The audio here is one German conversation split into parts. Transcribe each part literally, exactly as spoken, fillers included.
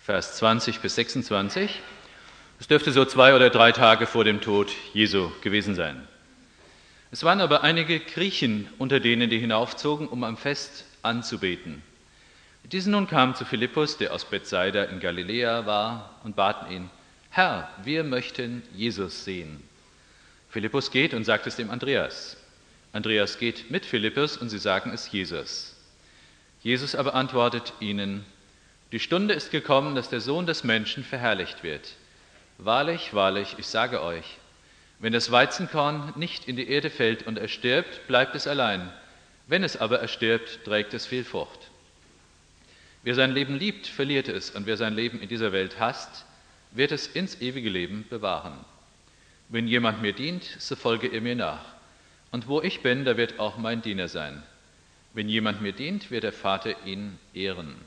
Vers zwanzig bis sechsundzwanzig. Es dürfte so zwei oder drei Tage vor dem Tod Jesu gewesen sein. Es waren aber einige Griechen unter denen, die hinaufzogen, um am Fest anzubeten. Diese nun kamen zu Philippus, der aus Bethsaida in Galiläa war, und baten ihn: Herr, wir möchten Jesus sehen. Philippus geht und sagt es dem Andreas. Andreas geht mit Philippus und sie sagen es Jesus. Jesus aber antwortet ihnen: Die Stunde ist gekommen, dass der Sohn des Menschen verherrlicht wird. Wahrlich, wahrlich, ich sage euch, wenn das Weizenkorn nicht in die Erde fällt und erstirbt, bleibt es allein. Wenn es aber erstirbt, trägt es viel Frucht. Wer sein Leben liebt, verliert es, und wer sein Leben in dieser Welt hasst, wird es ins ewige Leben bewahren. Wenn jemand mir dient, so folge er mir nach. Und wo ich bin, da wird auch mein Diener sein. Wenn jemand mir dient, wird der Vater ihn ehren.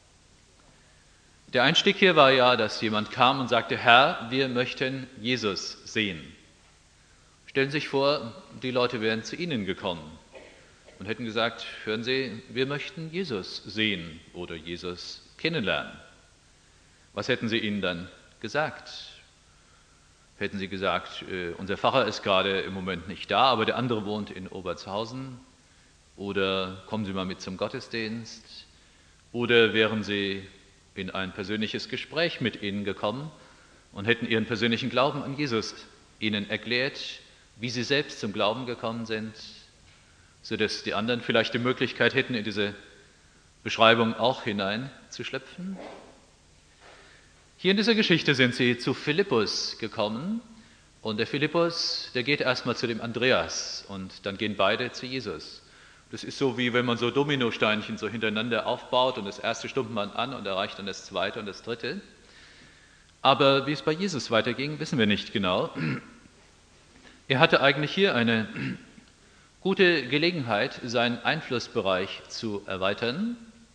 Der Einstieg hier war ja, dass jemand kam und sagte: Herr, wir möchten Jesus sehen. Stellen Sie sich vor, die Leute wären zu Ihnen gekommen und hätten gesagt: Hören Sie, wir möchten Jesus sehen oder Jesus kennenlernen. Was hätten Sie ihnen dann gesagt? Hätten Sie gesagt, äh, unser Pfarrer ist gerade im Moment nicht da, aber der andere wohnt in Obertshausen? Oder kommen Sie mal mit zum Gottesdienst? Oder wären Sie in ein persönliches Gespräch mit ihnen gekommen und hätten ihren persönlichen Glauben an Jesus ihnen erklärt, wie sie selbst zum Glauben gekommen sind, sodass die anderen vielleicht die Möglichkeit hätten, in diese Beschreibung auch hineinzuschlüpfen? Hier in dieser Geschichte sind sie zu Philippus gekommen und der Philippus, der geht erstmal zu dem Andreas und dann gehen beide zu Jesus. Das ist so, wie wenn man so Dominosteinchen so hintereinander aufbaut und das erste stummt man an und erreicht dann das zweite und das dritte. Aber wie es bei Jesus weiterging, wissen wir nicht genau. Er hatte eigentlich hier eine gute Gelegenheit, seinen Einflussbereich zu erweitern.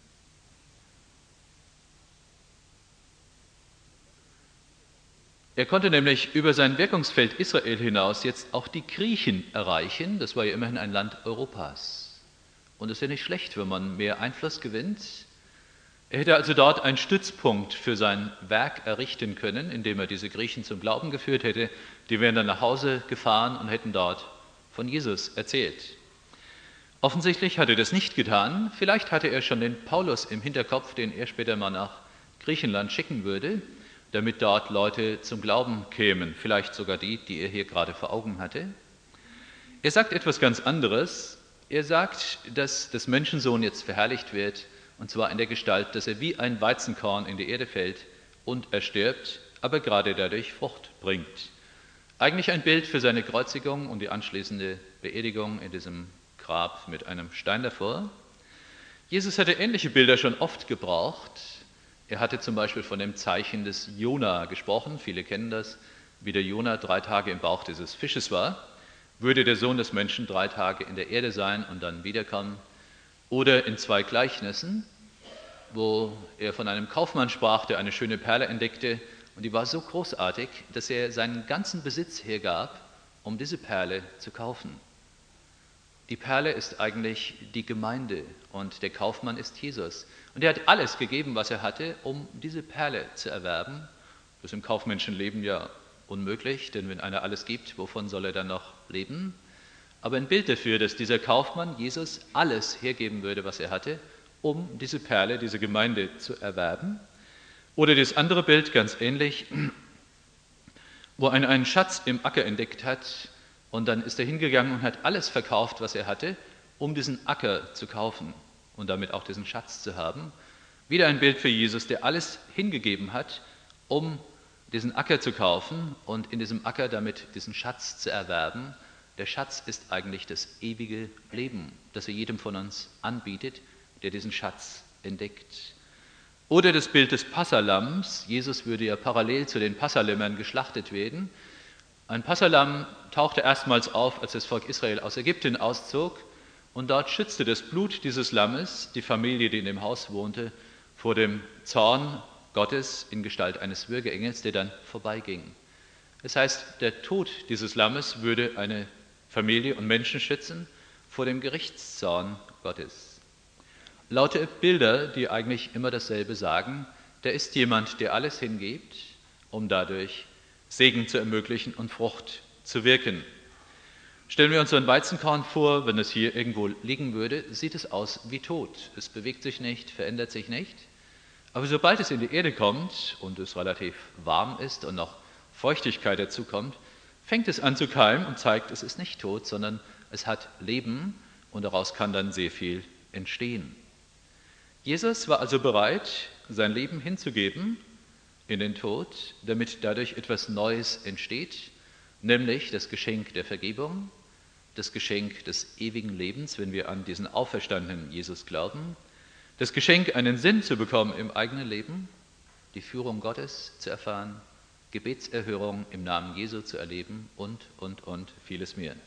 Er konnte nämlich über sein Wirkungsfeld Israel hinaus jetzt auch die Griechen erreichen. Das war ja immerhin ein Land Europas. Und es ist ja nicht schlecht, wenn man mehr Einfluss gewinnt. Er hätte also dort einen Stützpunkt für sein Werk errichten können, indem er diese Griechen zum Glauben geführt hätte. Die wären dann nach Hause gefahren und hätten dort von Jesus erzählt. Offensichtlich hat er das nicht getan. Vielleicht hatte er schon den Paulus im Hinterkopf, den er später mal nach Griechenland schicken würde, damit dort Leute zum Glauben kämen, vielleicht sogar die, die er hier gerade vor Augen hatte. Er sagt etwas ganz anderes. Er sagt, dass das Menschensohn jetzt verherrlicht wird, und zwar in der Gestalt, dass er wie ein Weizenkorn in die Erde fällt und erstirbt, aber gerade dadurch Frucht bringt. Eigentlich ein Bild für seine Kreuzigung und die anschließende Beerdigung in diesem Grab mit einem Stein davor. Jesus hatte ähnliche Bilder schon oft gebraucht. Er hatte zum Beispiel von dem Zeichen des Jona gesprochen. Viele kennen das, wie der Jona drei Tage im Bauch dieses Fisches war. Würde der Sohn des Menschen drei Tage in der Erde sein und dann wiederkommen? Oder in zwei Gleichnissen, wo er von einem Kaufmann sprach, der eine schöne Perle entdeckte, und die war so großartig, dass er seinen ganzen Besitz hergab, um diese Perle zu kaufen. Die Perle ist eigentlich die Gemeinde und der Kaufmann ist Jesus. Und er hat alles gegeben, was er hatte, um diese Perle zu erwerben. Das ist im kaufmännischen Leben ja unmöglich, denn wenn einer alles gibt, wovon soll er dann noch leben? Aber ein Bild dafür, dass dieser Kaufmann Jesus alles hergeben würde, was er hatte, um diese Perle, diese Gemeinde zu erwerben. Oder das andere Bild, ganz ähnlich, wo einer einen Schatz im Acker entdeckt hat und dann ist er hingegangen und hat alles verkauft, was er hatte, um diesen Acker zu kaufen und damit auch diesen Schatz zu haben. Wieder ein Bild für Jesus, der alles hingegeben hat, um diesen Acker zu kaufen und in diesem Acker damit diesen Schatz zu erwerben. Der Schatz ist eigentlich das ewige Leben, das er jedem von uns anbietet, der diesen Schatz entdeckt. Oder das Bild des Passalams. Jesus würde ja parallel zu den Passalämmern geschlachtet werden. Ein Passalam tauchte erstmals auf, als das Volk Israel aus Ägypten auszog, und dort schützte das Blut dieses Lammes die Familie, die in dem Haus wohnte, vor dem Zorn Gottes in Gestalt eines Würgeengels, der dann vorbeiging. Das heißt, der Tod dieses Lammes würde eine Familie und Menschen schützen vor dem Gerichtszorn Gottes. Lauter Bilder, die eigentlich immer dasselbe sagen, da ist jemand, der alles hingibt, um dadurch Segen zu ermöglichen und Frucht zu wirken. Stellen wir uns so ein Weizenkorn vor, wenn es hier irgendwo liegen würde, sieht es aus wie tot. Es bewegt sich nicht, verändert sich nicht. Aber sobald es in die Erde kommt und es relativ warm ist und noch Feuchtigkeit dazu kommt, fängt es an zu keimen und zeigt, es ist nicht tot, sondern es hat Leben und daraus kann dann sehr viel entstehen. Jesus war also bereit, sein Leben hinzugeben in den Tod, damit dadurch etwas Neues entsteht, nämlich das Geschenk der Vergebung, das Geschenk des ewigen Lebens, wenn wir an diesen auferstandenen Jesus glauben, das Geschenk, einen Sinn zu bekommen im eigenen Leben, die Führung Gottes zu erfahren, Gebetserhörung im Namen Jesu zu erleben und, und, und vieles mehr.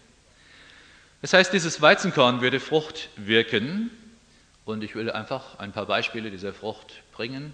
Das heißt, dieses Weizenkorn würde Frucht wirken und ich will einfach ein paar Beispiele dieser Frucht bringen.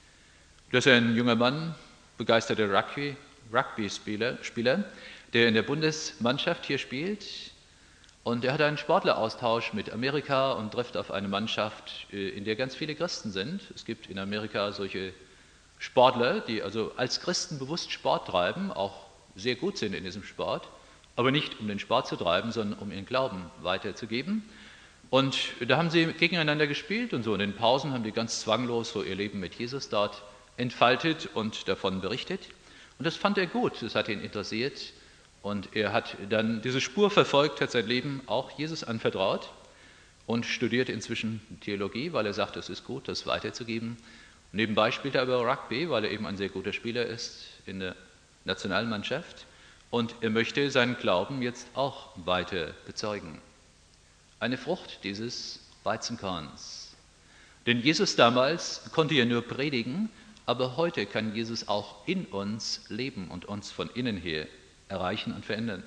Das ist ein junger Mann, begeisterter Rugby, Rugby-Spieler, Spieler, der in der Bundesmannschaft hier spielt. Und er hat einen Sportleraustausch mit Amerika und trifft auf eine Mannschaft, in der ganz viele Christen sind. Es gibt in Amerika solche Sportler, die also als Christen bewusst Sport treiben, auch sehr gut sind in diesem Sport, aber nicht um den Sport zu treiben, sondern um ihren Glauben weiterzugeben. Und da haben sie gegeneinander gespielt und so in den Pausen haben die ganz zwanglos so ihr Leben mit Jesus dort entfaltet und davon berichtet. Und das fand er gut, das hat ihn interessiert. Und er hat dann diese Spur verfolgt, hat sein Leben auch Jesus anvertraut und studiert inzwischen Theologie, weil er sagt, es ist gut, das weiterzugeben. Nebenbei spielt er aber Rugby, weil er eben ein sehr guter Spieler ist in der Nationalmannschaft. Und er möchte seinen Glauben jetzt auch weiter bezeugen. Eine Frucht dieses Weizenkorns. Denn Jesus damals konnte ja nur predigen, aber heute kann Jesus auch in uns leben und uns von innen her erreichen und verändern.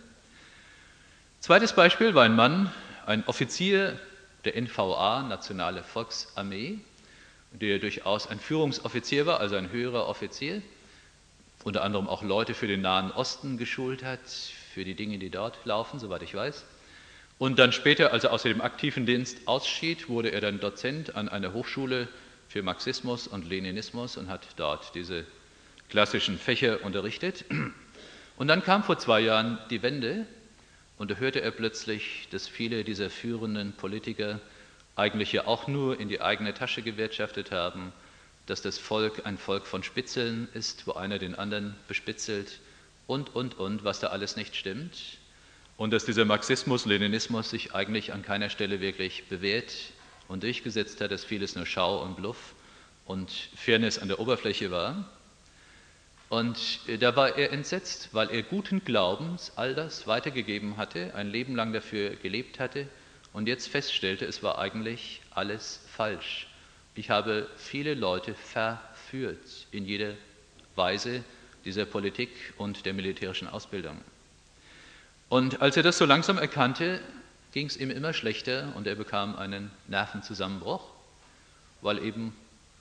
Zweites Beispiel war ein Mann, ein Offizier der N V A, Nationale Volksarmee, der durchaus ein Führungsoffizier war, also ein höherer Offizier, unter anderem auch Leute für den Nahen Osten geschult hat, für die Dinge, die dort laufen, soweit ich weiß. Und dann später, als er aus dem aktiven Dienst ausschied, wurde er dann Dozent an einer Hochschule für Marxismus und Leninismus und hat dort diese klassischen Fächer unterrichtet. Und dann kam vor zwei Jahren die Wende und da hörte er plötzlich, dass viele dieser führenden Politiker eigentlich ja auch nur in die eigene Tasche gewirtschaftet haben, dass das Volk ein Volk von Spitzeln ist, wo einer den anderen bespitzelt und, und, und, was da alles nicht stimmt. Und dass dieser Marxismus, Leninismus sich eigentlich an keiner Stelle wirklich bewährt und durchgesetzt hat, dass vieles nur Schau und Bluff und Fairness an der Oberfläche war. Und da war er entsetzt, weil er guten Glaubens all das weitergegeben hatte, ein Leben lang dafür gelebt hatte und jetzt feststellte, es war eigentlich alles falsch. Ich habe viele Leute verführt in jeder Weise dieser Politik und der militärischen Ausbildung. Und als er das so langsam erkannte, ging es ihm immer schlechter und er bekam einen Nervenzusammenbruch, weil eben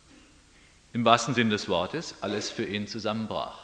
im wahrsten Sinne des Wortes alles für ihn zusammenbrach.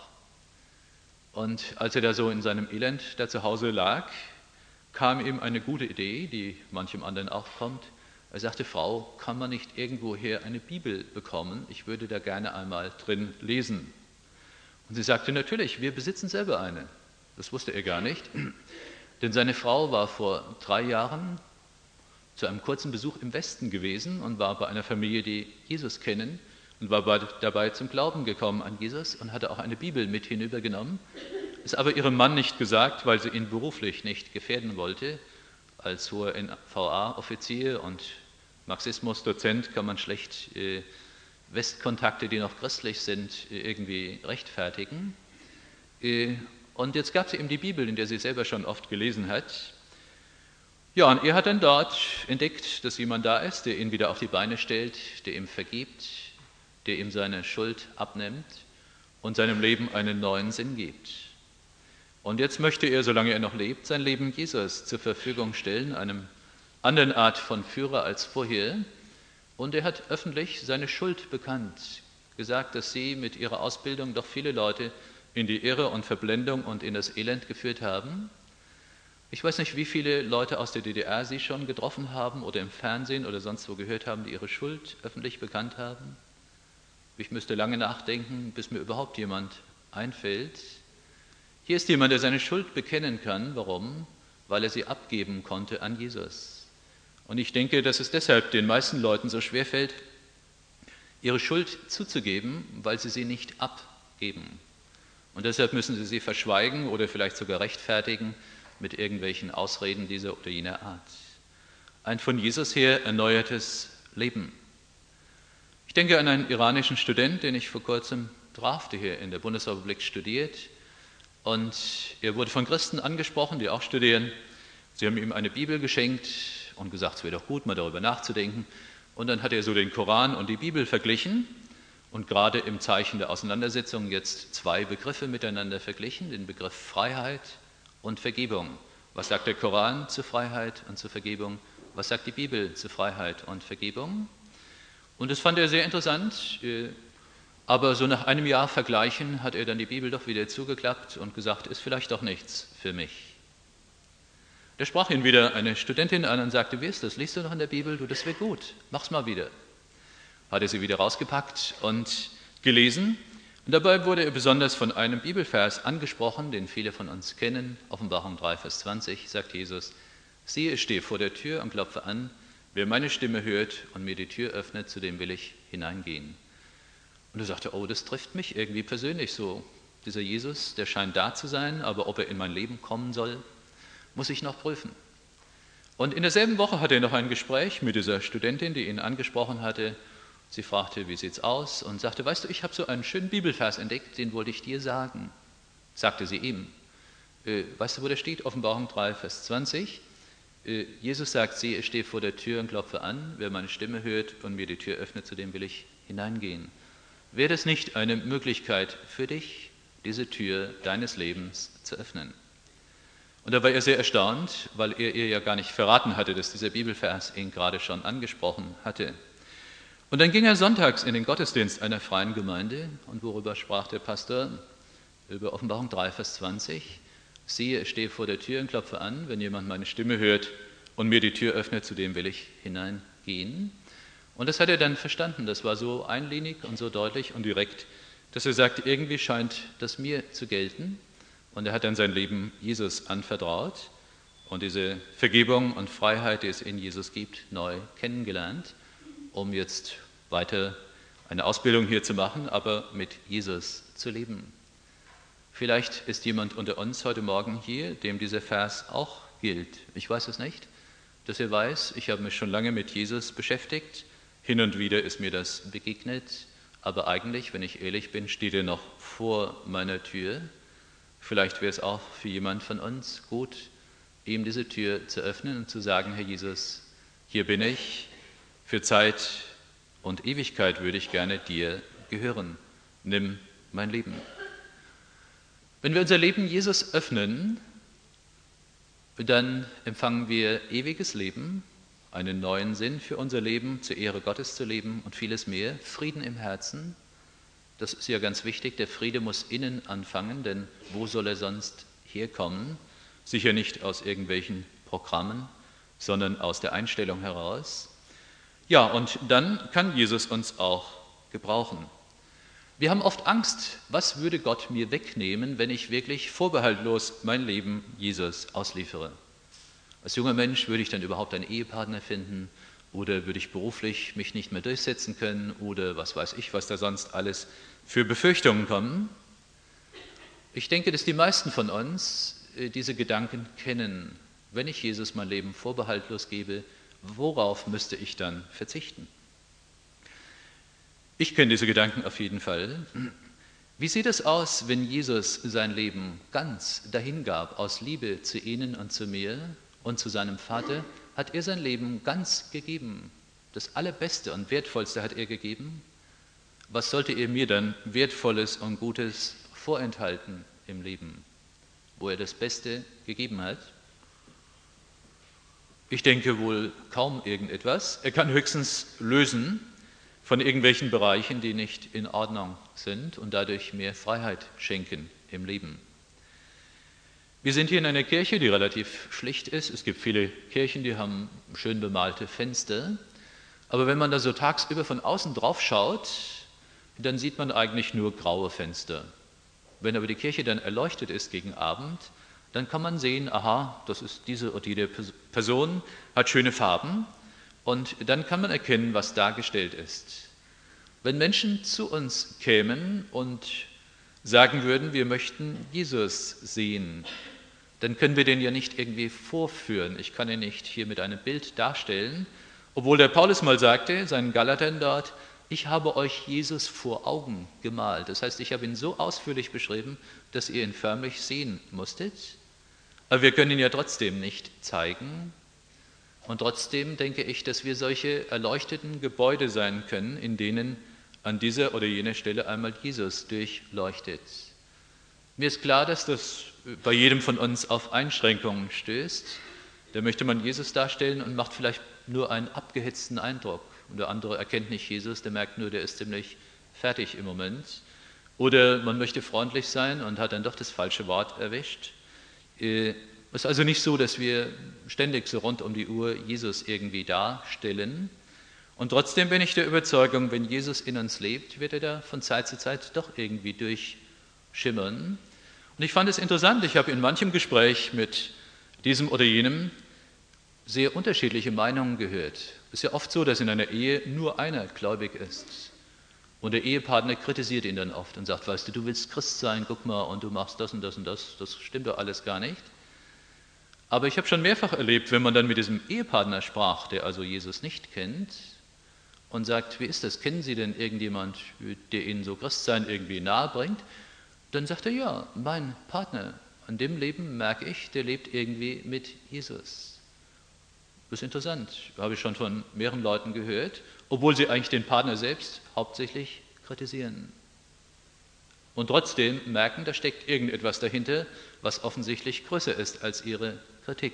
Und als er da so in seinem Elend da zu Hause lag, kam ihm eine gute Idee, die manchem anderen auch kommt. Er sagte, Frau, kann man nicht irgendwoher eine Bibel bekommen? Ich würde da gerne einmal drin lesen. Und sie sagte, natürlich, wir besitzen selber eine. Das wusste er gar nicht, denn seine Frau war vor drei Jahren zu einem kurzen Besuch im Westen gewesen und war bei einer Familie, die Jesus kennen, und war dabei zum Glauben gekommen an Jesus und hatte auch eine Bibel mit hinübergenommen, ist aber ihrem Mann nicht gesagt, weil sie ihn beruflich nicht gefährden wollte. Als hoher N V A-Offizier und Marxismus-Dozent kann man schlecht äh, Westkontakte, die noch christlich sind, äh, irgendwie rechtfertigen. Äh, und jetzt gab sie ihm die Bibel, in der sie selber schon oft gelesen hat. Ja, und er hat dann dort entdeckt, dass jemand da ist, der ihn wieder auf die Beine stellt, der ihm vergibt, der ihm seine Schuld abnimmt und seinem Leben einen neuen Sinn gibt. Und jetzt möchte er, solange er noch lebt, sein Leben Jesus zur Verfügung stellen, einem anderen Art von Führer als vorher. Und er hat öffentlich seine Schuld bekannt, gesagt, dass sie mit ihrer Ausbildung doch viele Leute in die Irre und Verblendung und in das Elend geführt haben. Ich weiß nicht, wie viele Leute aus der D D R Sie schon getroffen haben oder im Fernsehen oder sonst wo gehört haben, die ihre Schuld öffentlich bekannt haben. Ich müsste lange nachdenken, bis mir überhaupt jemand einfällt. Hier ist jemand, der seine Schuld bekennen kann. Warum? Weil er sie abgeben konnte an Jesus. Und ich denke, dass es deshalb den meisten Leuten so schwerfällt, ihre Schuld zuzugeben, weil sie sie nicht abgeben. Und deshalb müssen sie sie verschweigen oder vielleicht sogar rechtfertigen mit irgendwelchen Ausreden dieser oder jener Art. Ein von Jesus her erneuertes Leben. Ich denke an einen iranischen Student, den ich vor kurzem traf, der hier in der Bundesrepublik studiert. Und er wurde von Christen angesprochen, die auch studieren. Sie haben ihm eine Bibel geschenkt und gesagt, es wäre doch gut, mal darüber nachzudenken. Und dann hat er so den Koran und die Bibel verglichen und gerade im Zeichen der Auseinandersetzung jetzt zwei Begriffe miteinander verglichen, den Begriff Freiheit und Vergebung. Was sagt der Koran zu Freiheit und zu Vergebung? Was sagt die Bibel zu Freiheit und Vergebung? Und das fand er sehr interessant, aber so nach einem Jahr Vergleichen hat er dann die Bibel doch wieder zugeklappt und gesagt, ist vielleicht doch nichts für mich. Da sprach ihn wieder eine Studentin an und sagte, wie ist das, liest du noch in der Bibel? Du, das wird gut, mach's mal wieder. Hat er sie wieder rausgepackt und gelesen. Und dabei wurde er besonders von einem Bibelvers angesprochen, den viele von uns kennen. Offenbarung drei, Vers zwanzig sagt Jesus, siehe, ich stehe vor der Tür und klopfe an. Wer meine Stimme hört und mir die Tür öffnet, zu dem will ich hineingehen. Und er sagte, oh, das trifft mich irgendwie persönlich so. Dieser Jesus, der scheint da zu sein, aber ob er in mein Leben kommen soll, muss ich noch prüfen. Und in derselben Woche hatte er noch ein Gespräch mit dieser Studentin, die ihn angesprochen hatte. Sie fragte, wie sieht's aus? Und sagte, weißt du, ich habe so einen schönen Bibelvers entdeckt, den wollte ich dir sagen. Sagte sie ihm. Äh, weißt du, wo der steht? Offenbarung drei, Vers zwanzig. Äh, Jesus sagt, siehe, ich stehe vor der Tür und klopfe an. Wer meine Stimme hört und mir die Tür öffnet, zu dem will ich hineingehen. Wäre das nicht eine Möglichkeit für dich, diese Tür deines Lebens zu öffnen? Und da war er sehr erstaunt, weil er ihr ja gar nicht verraten hatte, dass dieser Bibelvers ihn gerade schon angesprochen hatte. Und dann ging er sonntags in den Gottesdienst einer freien Gemeinde. Und worüber sprach der Pastor? Über Offenbarung drei, Vers zwanzig. Siehe, ich stehe vor der Tür und klopfe an. Wenn jemand meine Stimme hört und mir die Tür öffnet, zu dem will ich hineingehen. Und das hat er dann verstanden. Das war so einlinig und so deutlich und direkt, dass er sagte, irgendwie scheint das mir zu gelten. Und er hat dann sein Leben Jesus anvertraut und diese Vergebung und Freiheit, die es in Jesus gibt, neu kennengelernt, um jetzt weiter eine Ausbildung hier zu machen, aber mit Jesus zu leben. Vielleicht ist jemand unter uns heute Morgen hier, dem dieser Vers auch gilt. Ich weiß es nicht, dass er weiß, ich habe mich schon lange mit Jesus beschäftigt. Hin und wieder ist mir das begegnet, aber eigentlich, wenn ich ehrlich bin, steht er noch vor meiner Tür. Vielleicht wäre es auch für jemand von uns gut, ihm diese Tür zu öffnen und zu sagen, Herr Jesus, hier bin ich, für Zeit und Ewigkeit würde ich gerne dir gehören. Nimm mein Leben. Wenn wir unser Leben Jesus öffnen, dann empfangen wir ewiges Leben, einen neuen Sinn für unser Leben, zur Ehre Gottes zu leben und vieles mehr, Frieden im Herzen. Das ist ja ganz wichtig, der Friede muss innen anfangen, denn wo soll er sonst herkommen? Sicher nicht aus irgendwelchen Programmen, sondern aus der Einstellung heraus. Ja, und dann kann Jesus uns auch gebrauchen. Wir haben oft Angst, was würde Gott mir wegnehmen, wenn ich wirklich vorbehaltlos mein Leben Jesus ausliefere? Als junger Mensch würde ich dann überhaupt einen Ehepartner finden oder würde ich beruflich mich nicht mehr durchsetzen können oder was weiß ich, was da sonst alles für Befürchtungen kommen. Ich denke, dass die meisten von uns diese Gedanken kennen. Wenn ich Jesus mein Leben vorbehaltlos gebe, worauf müsste ich dann verzichten? Ich kenne diese Gedanken auf jeden Fall. Wie sieht es aus, wenn Jesus sein Leben ganz dahingab, aus Liebe zu Ihnen und zu mir und zu seinem Vater, hat er sein Leben ganz gegeben. Das Allerbeste und Wertvollste hat er gegeben. Was sollte er mir dann Wertvolles und Gutes vorenthalten im Leben, wo er das Beste gegeben hat? Ich denke wohl kaum irgendetwas. Er kann höchstens lösen von irgendwelchen Bereichen, die nicht in Ordnung sind und dadurch mehr Freiheit schenken im Leben. Wir sind hier in einer Kirche, die relativ schlicht ist. Es gibt viele Kirchen, die haben schön bemalte Fenster. Aber wenn man da so tagsüber von außen drauf schaut, dann sieht man eigentlich nur graue Fenster. Wenn aber die Kirche dann erleuchtet ist gegen Abend, dann kann man sehen, aha, das ist diese oder jede Person, hat schöne Farben und dann kann man erkennen, was dargestellt ist. Wenn Menschen zu uns kämen und sagen würden, wir möchten Jesus sehen, dann können wir den ja nicht irgendwie vorführen. Ich kann ihn nicht hier mit einem Bild darstellen, obwohl der Paulus mal sagte, seinen Galatern dort, ich habe euch Jesus vor Augen gemalt. Das heißt, ich habe ihn so ausführlich beschrieben, dass ihr ihn förmlich sehen musstet. Aber wir können ihn ja trotzdem nicht zeigen. Und trotzdem denke ich, dass wir solche erleuchteten Gebäude sein können, in denen an dieser oder jener Stelle einmal Jesus durchleuchtet. Mir ist klar, dass das bei jedem von uns auf Einschränkungen stößt. Da möchte man Jesus darstellen und macht vielleicht nur einen abgehitzten Eindruck. Und der andere erkennt nicht Jesus, der merkt nur, der ist ziemlich fertig im Moment. Oder man möchte freundlich sein und hat dann doch das falsche Wort erwischt. Es ist also nicht so, dass wir ständig so rund um die Uhr Jesus irgendwie darstellen. Und trotzdem bin ich der Überzeugung, wenn Jesus in uns lebt, wird er da von Zeit zu Zeit doch irgendwie durchschimmern. Und ich fand es interessant, ich habe in manchem Gespräch mit diesem oder jenem sehr unterschiedliche Meinungen gehört. Es ist ja oft so, dass in einer Ehe nur einer gläubig ist. Und der Ehepartner kritisiert ihn dann oft und sagt, weißt du, du willst Christ sein, guck mal, und du machst das und das und das, das stimmt doch alles gar nicht. Aber ich habe schon mehrfach erlebt, wenn man dann mit diesem Ehepartner sprach, der also Jesus nicht kennt, und sagt, wie ist das, kennen Sie denn irgendjemand, der Ihnen so Christsein irgendwie nahe bringt? Dann sagt er, ja, mein Partner, an dem Leben merke ich, der lebt irgendwie mit Jesus. Das ist interessant, habe ich schon von mehreren Leuten gehört, obwohl sie eigentlich den Partner selbst hauptsächlich kritisieren. Und trotzdem merken, da steckt irgendetwas dahinter, was offensichtlich größer ist als ihre Kritik.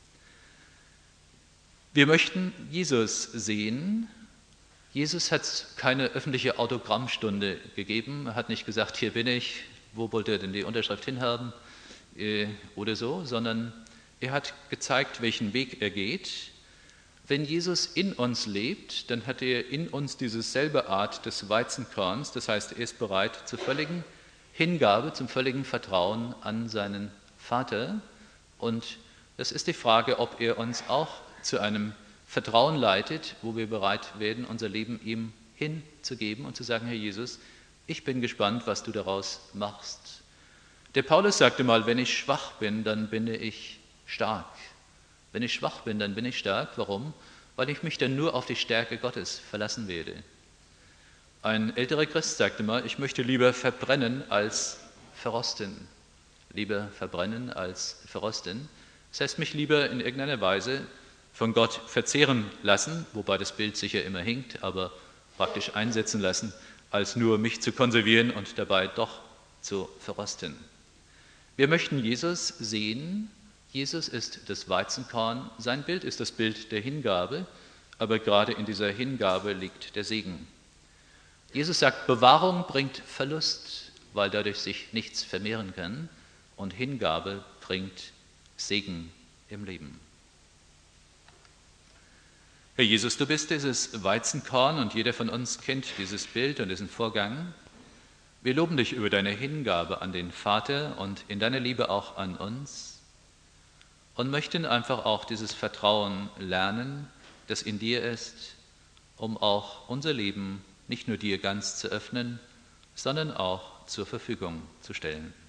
Wir möchten Jesus sehen. Jesus hat keine öffentliche Autogrammstunde gegeben. Er hat nicht gesagt, hier bin ich, wo wollt ihr denn die Unterschrift hinhaben äh, oder so, sondern er hat gezeigt, welchen Weg er geht. Wenn Jesus in uns lebt, dann hat er in uns diese selbe Art des Weizenkorns, das heißt, er ist bereit zur völligen Hingabe, zum völligen Vertrauen an seinen Vater. Und das ist die Frage, ob er uns auch zu einem Vertrauen leitet, wo wir bereit werden, unser Leben ihm hinzugeben und zu sagen, Herr Jesus, ich bin gespannt, was du daraus machst. Der Paulus sagte mal, wenn ich schwach bin, dann bin ich stark. Wenn ich schwach bin, dann bin ich stark. Warum? Weil ich mich dann nur auf die Stärke Gottes verlassen werde. Ein älterer Christ sagte mal, ich möchte lieber verbrennen als verrosten. Lieber verbrennen als verrosten. Das heißt, mich lieber in irgendeiner Weise von Gott verzehren lassen, wobei das Bild sicher immer hinkt, aber praktisch einsetzen lassen, als nur mich zu konservieren und dabei doch zu verrosten. Wir möchten Jesus sehen. Jesus ist das Weizenkorn, sein Bild ist das Bild der Hingabe, aber gerade in dieser Hingabe liegt der Segen. Jesus sagt, Bewahrung bringt Verlust, weil dadurch sich nichts vermehren kann, und Hingabe bringt Segen im Leben. Herr Jesus, du bist dieses Weizenkorn und jeder von uns kennt dieses Bild und diesen Vorgang. Wir loben dich über deine Hingabe an den Vater und in deiner Liebe auch an uns und möchten einfach auch dieses Vertrauen lernen, das in dir ist, um auch unser Leben nicht nur dir ganz zu öffnen, sondern auch zur Verfügung zu stellen.